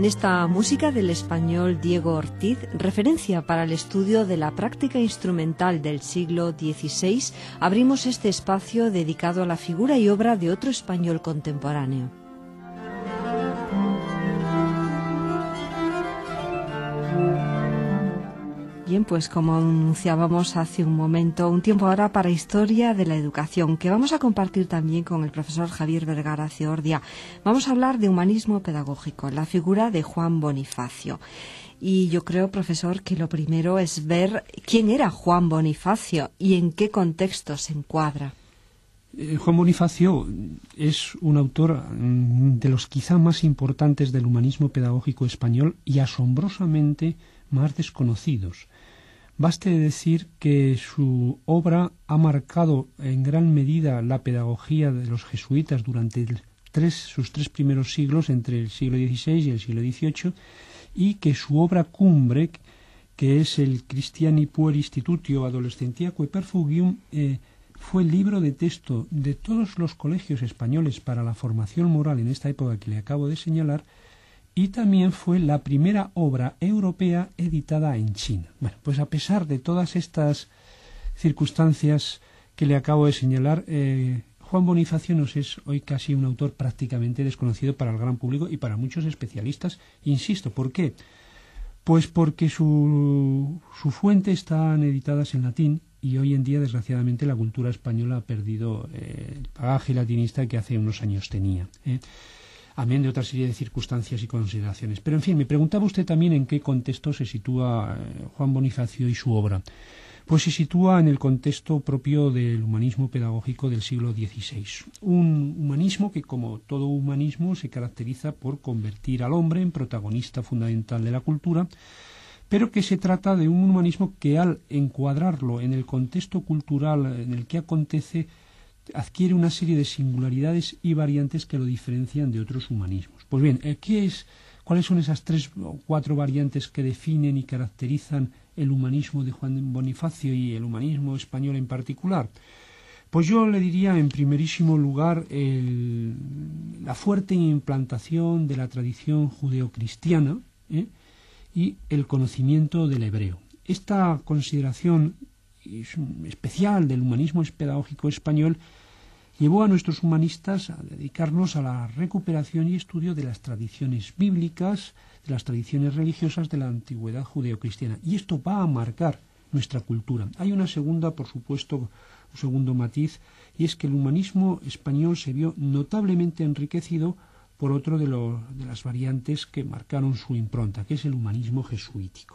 Con esta música del español Diego Ortiz, referencia para el estudio de la práctica instrumental del siglo XVI, abrimos este espacio dedicado a la figura y obra de otro español contemporáneo. Bien, pues como anunciábamos hace un momento, un tiempo ahora para Historia de la Educación, que vamos a compartir también con el profesor Javier Vergara Ciordia. Vamos a hablar de humanismo pedagógico, la figura de Juan Bonifacio. Y yo creo, profesor, que lo primero es ver quién era Juan Bonifacio y en qué contexto se encuadra. Juan Bonifacio es un autor de los quizá más importantes del humanismo pedagógico español y asombrosamente más desconocidos. Baste decir que su obra ha marcado en gran medida la pedagogía de los jesuitas durante sus tres primeros siglos, entre el siglo XVI y el siglo XVIII, y que su obra cumbre, que es el Christiani Puer Institutio Adolescentiaque Perfugium, fue el libro de texto de todos los colegios españoles para la formación moral en esta época que le acabo de señalar, y también fue la primera obra europea editada en China. Bueno, pues a pesar de todas estas circunstancias que le acabo de señalar, Juan Bonifacio nos es hoy casi un autor prácticamente desconocido para el gran público y para muchos especialistas. Insisto, ¿por qué? Pues porque sus fuentes están editadas en latín y hoy en día, desgraciadamente, la cultura española ha perdido el bagaje latinista que hace unos años tenía, amén de otra serie de circunstancias y consideraciones. Pero, en fin, me preguntaba usted también en qué contexto se sitúa Juan Bonifacio y su obra. Pues se sitúa en el contexto propio del humanismo pedagógico del siglo XVI. Un humanismo que, como todo humanismo, se caracteriza por convertir al hombre en protagonista fundamental de la cultura, pero que se trata de un humanismo que, al encuadrarlo en el contexto cultural en el que acontece, adquiere una serie de singularidades y variantes que lo diferencian de otros humanismos. Pues bien, ¿cuáles son esas 3 o 4 variantes que definen y caracterizan el humanismo de Juan Bonifacio y el humanismo español en particular? Pues yo le diría, en primerísimo lugar, la fuerte implantación de la tradición judeocristiana y el conocimiento del hebreo. Esta consideración especial del humanismo pedagógico español llevó a nuestros humanistas a dedicarnos a la recuperación y estudio de las tradiciones bíblicas, de las tradiciones religiosas de la antigüedad judeocristiana. Y esto va a marcar nuestra cultura. Hay una segunda, por supuesto, un segundo matiz, y es que el humanismo español se vio notablemente enriquecido por otro de las variantes que marcaron su impronta, que es el humanismo jesuítico.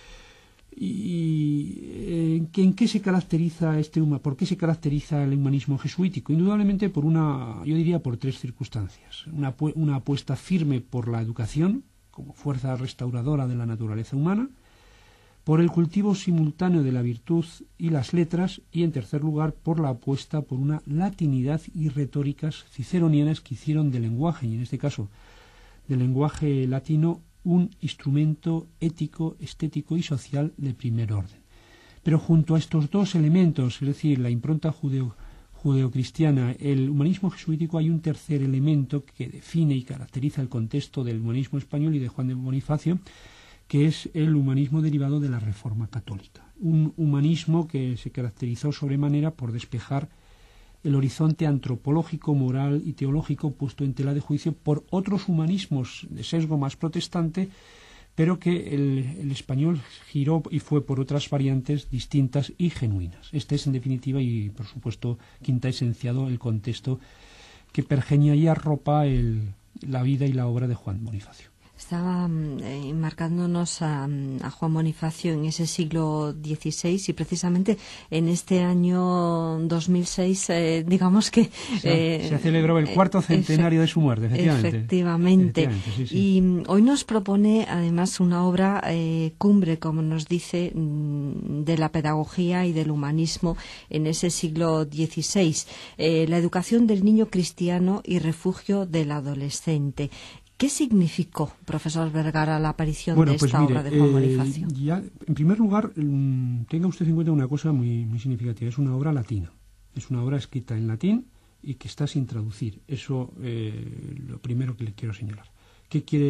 ¿Y en qué se caracteriza por qué se caracteriza el humanismo jesuítico? Indudablemente yo diría por 3 circunstancias. Una apuesta firme por la educación como fuerza restauradora de la naturaleza humana, por el cultivo simultáneo de la virtud y las letras, y en tercer lugar por la apuesta por una latinidad y retóricas ciceronianas que hicieron del lenguaje, y en este caso del lenguaje latino, un instrumento ético, estético y social de primer orden. Pero junto a estos 2 elementos, es decir, la impronta judeocristiana, el humanismo jesuítico, hay un tercer elemento que define y caracteriza el contexto del humanismo español y de Juan de Bonifacio, que es el humanismo derivado de la Reforma Católica. Un humanismo que se caracterizó sobremanera por despejar el horizonte antropológico, moral y teológico puesto en tela de juicio por otros humanismos de sesgo más protestante, pero que el español giró y fue por otras variantes distintas y genuinas. Este es, en definitiva, y por supuesto, quinta esenciado, el contexto que pergeña y arropa la vida y la obra de Juan Bonifacio. Estaba marcándonos a Juan Bonifacio en ese siglo XVI y precisamente en este año 2006, digamos que... se celebró el 4º centenario de su muerte, efectivamente. Sí, sí. Y hoy nos propone además una obra cumbre, como nos dice, de la pedagogía y del humanismo en ese siglo XVI, la educación del niño cristiano y refugio del adolescente. ¿Qué significó, profesor Vergara, la aparición de esta obra de Juan Bonifacio? En primer lugar, tenga usted en cuenta una cosa muy, muy significativa. Es una obra latina. Es una obra escrita en latín y que está sin traducir. Eso lo primero que le quiero señalar. ¿Qué quiere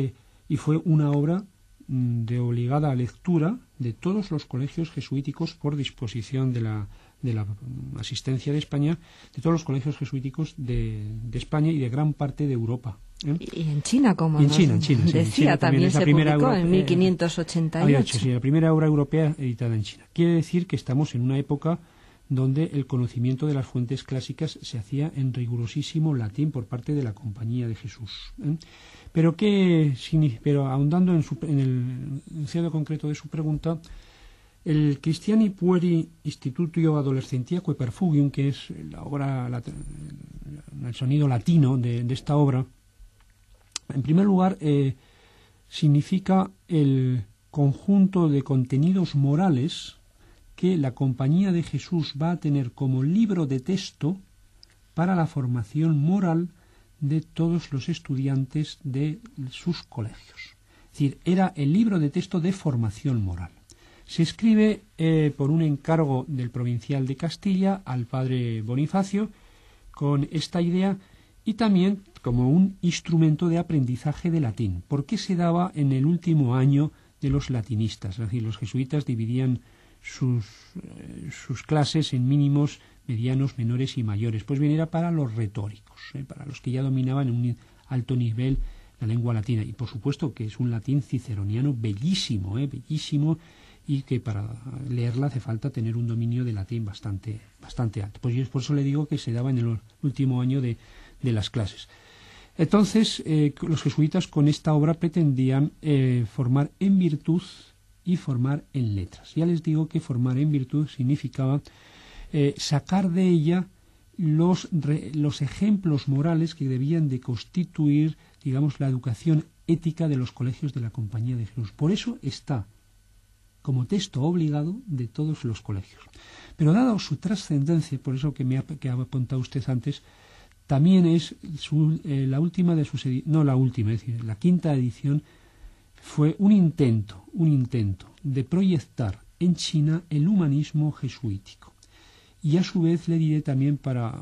y fue una obra de obligada lectura de todos los colegios jesuíticos por disposición de la asistencia de España, de todos los colegios jesuíticos de España y de gran parte de Europa. Y en China, como en China, decía, también se publicó en 1588. Sí, la primera obra europea editada en China. Quiere decir que estamos en una época donde el conocimiento de las fuentes clásicas se hacía en rigurosísimo latín por parte de la Compañía de Jesús. Pero ahondando en el enunciado concreto de su pregunta, el Christiani Pueri Institutio Adolescentiaque Perfugium, que es la obra, el sonido latino de esta obra, en primer lugar significa el conjunto de contenidos morales que la Compañía de Jesús va a tener como libro de texto para la formación moral de todos los estudiantes de sus colegios. Es decir, era el libro de texto de formación moral. Se escribe por un encargo del provincial de Castilla al padre Bonifacio con esta idea y también como un instrumento de aprendizaje de latín, porque se daba en el último año de los latinistas. Es decir, los jesuitas dividían sus clases en mínimos, medianos, menores y mayores. Pues bien, era para los retóricos, para los que ya dominaban en un alto nivel la lengua latina. Y por supuesto que es un latín ciceroniano bellísimo, bellísimo, y que para leerla hace falta tener un dominio de latín bastante alto. Pues yo por eso le digo que se daba en el último año de las clases. Entonces, los jesuitas con esta obra pretendían formar en virtud y formar en letras. Ya les digo que formar en virtud significaba sacar de ella los ejemplos morales que debían de constituir, digamos, la educación ética de los colegios de la Compañía de Jesús. Por eso está como texto obligado de todos los colegios. Pero dado su trascendencia, por eso que ha apuntado usted antes, también es la última de sus ediciones, no la última, es decir, la quinta edición fue un intento de proyectar en China el humanismo jesuítico. Y a su vez le diré también para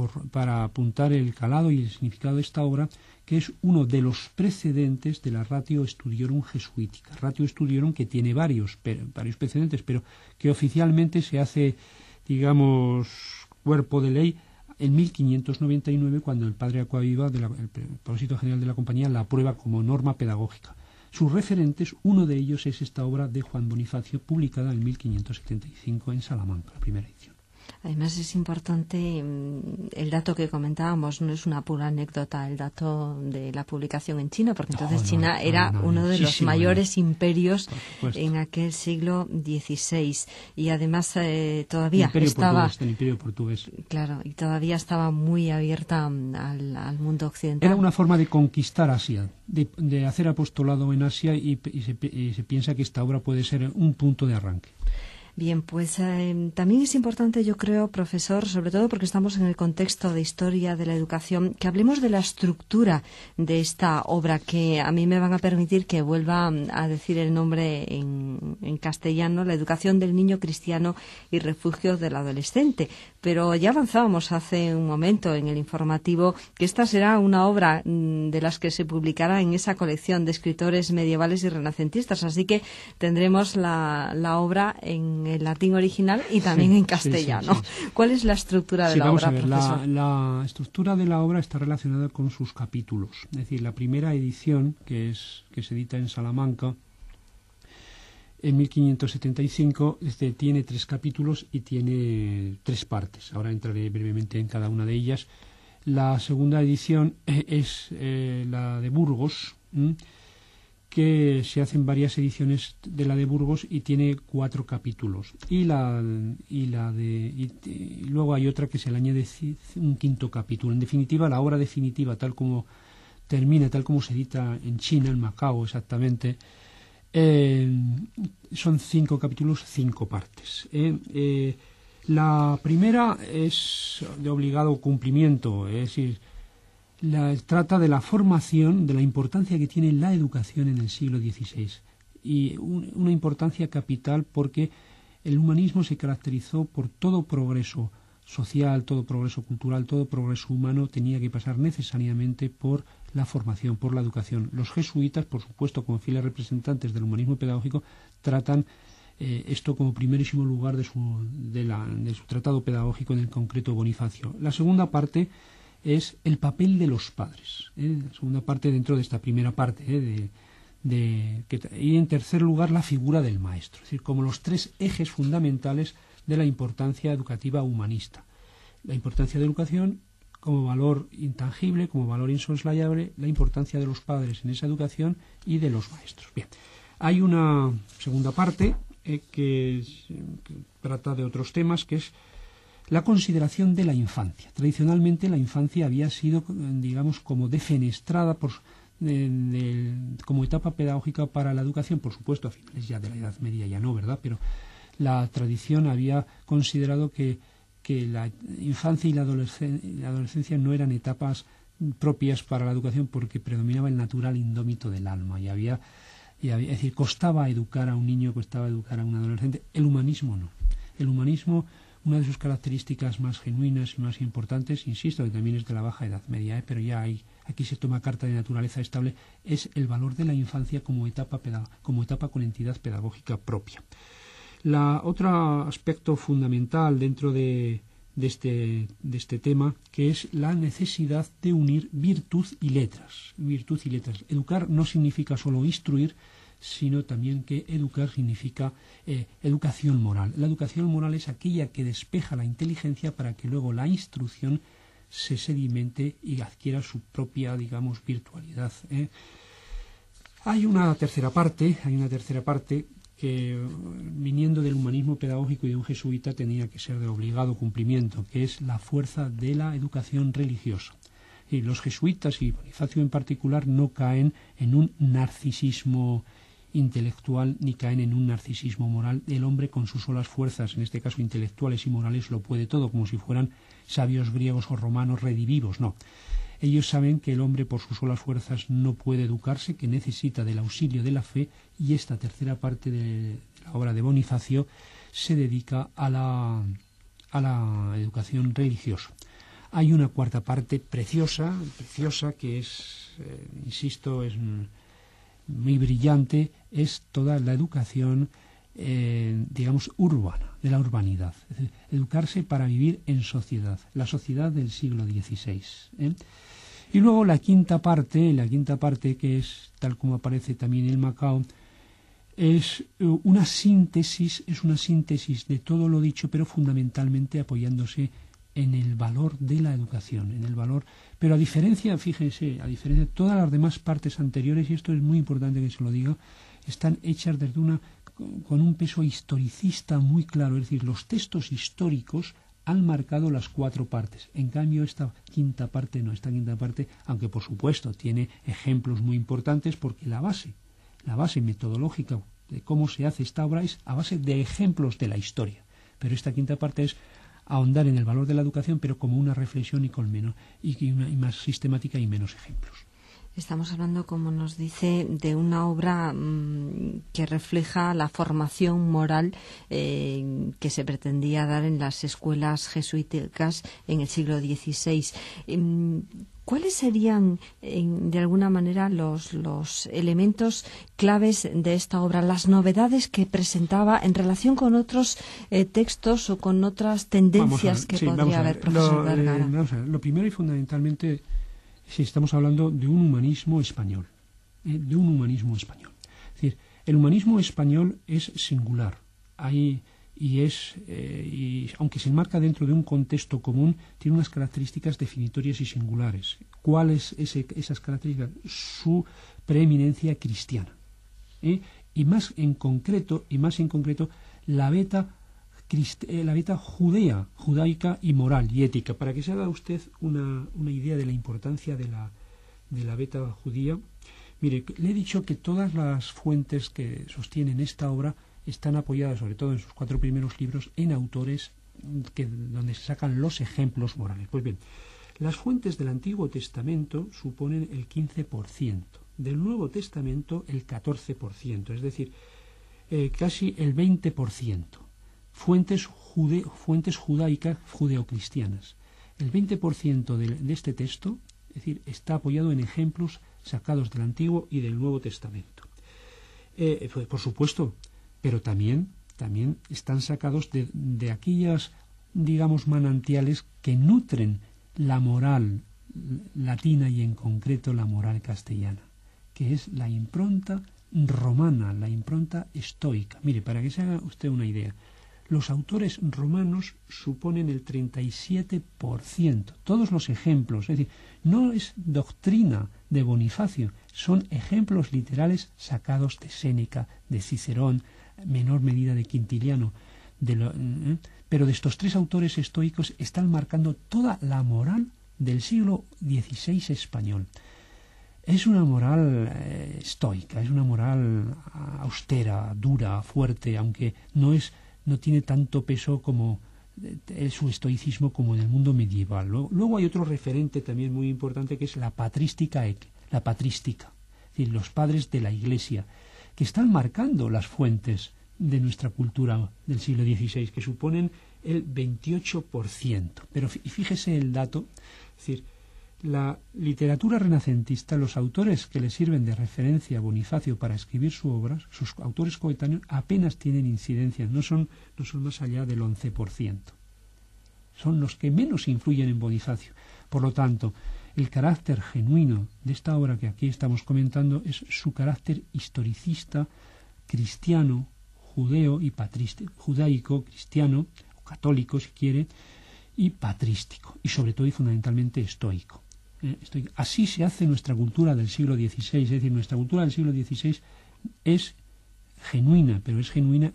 apuntar el calado y el significado de esta obra, que es uno de los precedentes de la Ratio Studiorum jesuítica. Ratio Studiorum que tiene varios precedentes, pero que oficialmente se hace, digamos, cuerpo de ley en 1599, cuando el padre Acquaviva, el propósito general de la Compañía, la aprueba como norma pedagógica. Sus referentes, uno de ellos es esta obra de Juan Bonifacio, publicada en 1575 en Salamanca, la primera edición. Además es importante el dato que comentábamos, no es una pura anécdota el dato de la publicación en China, porque entonces China era uno de los mayores imperios en aquel siglo XVI y además todavía estaba el imperio portugués. Claro, y todavía estaba muy abierta al mundo occidental. Era una forma de conquistar Asia, de hacer apostolado en Asia y se piensa que esta obra puede ser un punto de arranque. Bien, pues también es importante, yo creo, profesor, sobre todo porque estamos en el contexto de historia de la educación, que hablemos de la estructura de esta obra, que a mí me van a permitir que vuelva a decir el nombre en castellano, La educación del niño cristiano y refugios del adolescente. Pero ya avanzábamos hace un momento en el informativo que esta será una obra de las que se publicará en esa colección de escritores medievales y renacentistas, así que tendremos la obra en el latín original y también en castellano. Sí. ¿Cuál es la estructura de la obra, profesor? La estructura de la obra está relacionada con sus capítulos. Es decir, la primera edición, que se edita en Salamanca en 1575, tiene 3 capítulos y tiene 3 partes. Ahora entraré brevemente en cada una de ellas. La segunda edición es la de Burgos, que se hacen varias ediciones de la de Burgos y tiene 4 capítulos. Y luego hay otra que se le añade un 5º capítulo. En definitiva, la obra definitiva, tal como termina, tal como se edita en China, en Macao exactamente, son 5 capítulos, 5 partes. La primera es de obligado cumplimiento, es decir, trata de la formación, de la importancia que tiene la educación en el siglo XVI y una importancia capital porque el humanismo se caracterizó por todo progreso social, todo progreso cultural, todo progreso humano tenía que pasar necesariamente por la formación, por la educación. Los jesuitas, por supuesto, como fieles representantes del humanismo pedagógico, tratan esto como primerísimo lugar de su tratado pedagógico, en el concreto Bonifacio. La segunda parte es el papel de los padres, la segunda parte dentro de esta primera parte, y en tercer lugar la figura del maestro, es decir, como los tres ejes fundamentales de la importancia educativa humanista. La importancia de educación como valor intangible, como valor insoslayable, la importancia de los padres en esa educación y de los maestros. Bien, hay una segunda parte que trata de otros temas, que es la consideración de la infancia. Tradicionalmente la infancia había sido, digamos, como defenestrada como etapa pedagógica para la educación, por supuesto, a finales ya de la Edad Media ya no, ¿verdad? Pero la tradición había considerado que la infancia y la adolescencia no eran etapas propias para la educación porque predominaba el natural indómito del alma y es decir, costaba educar a un niño, costaba educar a un adolescente. El humanismo no. El humanismo, una de sus características más genuinas y más importantes, insisto, que también es de la Baja Edad Media, pero ya aquí se toma carta de naturaleza estable, es el valor de la infancia como etapa con entidad pedagógica propia. Otro aspecto fundamental dentro de este tema, que es la necesidad de unir virtud y letras. Educar no significa solo instruir, sino también que educar significa educación moral. La educación moral es aquella que despeja la inteligencia para que luego la instrucción se sedimente y adquiera su propia, digamos, virtualidad. Hay una tercera parte que, viniendo del humanismo pedagógico y de un jesuita, tenía que ser de obligado cumplimiento, que es la fuerza de la educación religiosa. Y los jesuitas, y Bonifacio en particular, no caen en un narcisismo intelectual ni caen en un narcisismo moral. El hombre con sus solas fuerzas, en este caso intelectuales y morales, lo puede todo, como si fueran sabios griegos o romanos redivivos. No. Ellos saben que el hombre por sus solas fuerzas no puede educarse, que necesita del auxilio de la fe, y esta tercera parte de la obra de Bonifacio se dedica a la educación religiosa. Hay una cuarta parte preciosa que es, insisto, es muy brillante, es toda la educación, digamos, urbana, de la urbanidad. Es decir, educarse para vivir en sociedad, la sociedad del siglo XVI. Y luego la quinta parte, que es, tal como aparece también en el Macao, es una síntesis de todo lo dicho, pero fundamentalmente apoyándose en el valor de la educación, pero a diferencia de todas las demás partes anteriores, y esto es muy importante que se lo diga, están hechas con un peso historicista muy claro, es decir, los textos históricos han marcado las cuatro partes. En cambio, esta quinta parte, aunque por supuesto tiene ejemplos muy importantes, porque la base metodológica de cómo se hace esta obra es a base de ejemplos de la historia. Pero esta quinta parte es ahondar en el valor de la educación, pero como una reflexión y más sistemática y menos ejemplos. Estamos hablando, como nos dice, de una obra que refleja la formación moral que se pretendía dar en las escuelas jesuíticas en el siglo XVI. ¿Cuáles serían, de alguna manera, los elementos claves de esta obra, las novedades que presentaba en relación con otros textos o con otras tendencias que podría haber, profesor Vergara? Lo primero y fundamentalmente, si estamos hablando de un humanismo español, Es decir, el humanismo español es singular, y aunque se enmarca dentro de un contexto común, tiene unas características definitorias y singulares. ¿Cuáles esas características? Su preeminencia cristiana, y más en concreto la beta judaica y moral y ética. Para que se haga usted una idea de la importancia de la beta judía, mire, le he dicho que todas las fuentes que sostienen esta obra están apoyadas, sobre todo en sus 4 primeros libros, en autores donde se sacan los ejemplos morales. Pues bien, las fuentes del Antiguo Testamento suponen el 15%, del Nuevo Testamento el 14%, es decir, casi el 20%. Fuentes judaicas, judeocristianas. El 20% de este texto Es decir, está apoyado en ejemplos sacados del Antiguo y del Nuevo Testamento. Por supuesto, pero también están sacados de aquellas, digamos, manantiales que nutren la moral latina y en concreto la moral castellana, que es la impronta romana, la impronta estoica. Mire, para que se haga usted una idea, los autores romanos suponen el 37%. Todos los ejemplos, es decir, no es doctrina de Bonifacio, son ejemplos literales sacados de Séneca, de Cicerón, en menor medida de Quintiliano, pero de estos tres autores estoicos están marcando toda la moral del siglo XVI español. Es una moral estoica, es una moral austera, dura, fuerte, aunque no tiene tanto peso como su estoicismo como en el mundo medieval. Luego hay otro referente también muy importante que es la patrística, es decir, los padres de la Iglesia, que están marcando las fuentes de nuestra cultura del siglo XVI, que suponen el 28%. Pero fíjese el dato, es decir, la literatura renacentista, los autores que le sirven de referencia a Bonifacio para escribir su obra, sus autores coetáneos, apenas tienen incidencia, no son más allá del 11%. Son los que menos influyen en Bonifacio. Por lo tanto, el carácter genuino de esta obra que aquí estamos comentando es su carácter historicista, cristiano, judeo y judaico, cristiano, o católico si quiere, y patrístico, y sobre todo y fundamentalmente estoico. Así se hace nuestra cultura del siglo XVI, es decir, nuestra cultura del siglo XVI es genuina, pero es genuina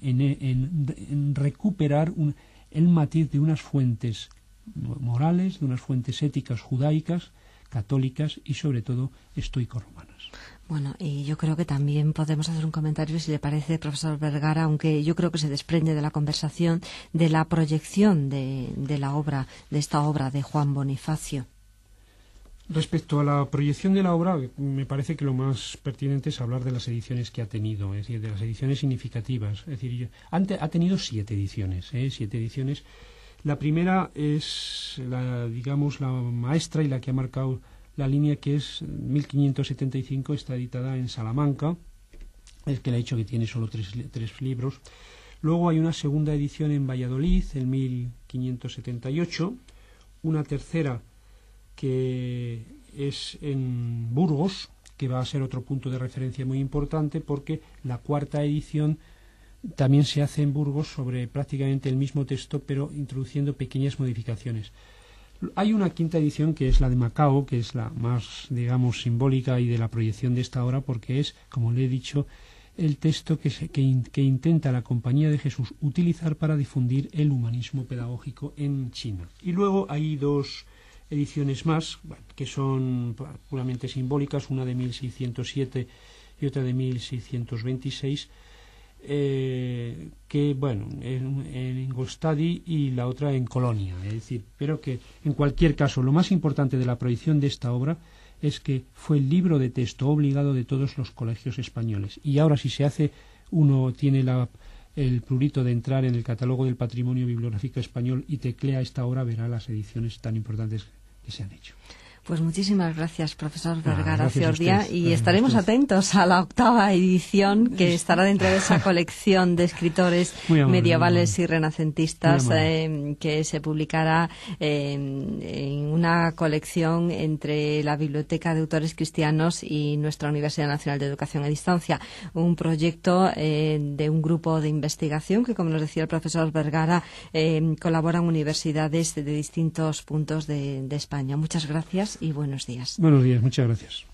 en recuperar el matiz de unas fuentes morales, de unas fuentes éticas judaicas, católicas y sobre todo estoico-romanas. Bueno, y yo creo que también podemos hacer un comentario, si le parece, profesor Vergara, aunque yo creo que se desprende de la conversación, de la proyección de la obra, de esta obra de Juan Bonifacio. Respecto a la proyección de la obra, me parece que lo más pertinente es hablar de las ediciones que ha tenido, es decir, de las ediciones significativas. Es decir, ha tenido 7 ediciones, 7 ediciones. La primera es, digamos, la maestra y la que ha marcado la línea, que es 1575, está editada en Salamanca, es que le ha dicho que tiene solo 3 libros. Luego hay una segunda edición en Valladolid, en 1578, una tercera que es en Burgos, que va a ser otro punto de referencia muy importante, porque la cuarta edición también se hace en Burgos sobre prácticamente el mismo texto, pero introduciendo pequeñas modificaciones. Hay una quinta edición que es la de Macao, que es la más, digamos, simbólica y de la proyección de esta obra, porque es, como le he dicho, el texto que intenta la Compañía de Jesús utilizar para difundir el humanismo pedagógico en China. Y luego hay 2 ediciones más, que son puramente simbólicas, una de 1607 y otra de 1626, que, bueno, en Ingolstadt y la otra en Colonia. Es decir, pero que, en cualquier caso, lo más importante de la proyección de esta obra es que fue el libro de texto obligado de todos los colegios españoles. Y ahora, si se hace, uno tiene el prurito de entrar en el catálogo del patrimonio bibliográfico español y teclea esta obra, verá las ediciones tan importantes que se han hecho. Pues muchísimas gracias, profesor Vergara Ciordia, y estaremos atentos a la 8ª edición que estará dentro de esa colección de escritores medievales y renacentistas que se publicará en una colección entre la Biblioteca de Autores Cristianos y nuestra Universidad Nacional de Educación a Distancia, un proyecto de un grupo de investigación que, como nos decía el profesor Vergara, colaboran universidades de distintos puntos de España. Muchas gracias y buenos días. Buenos días, muchas gracias.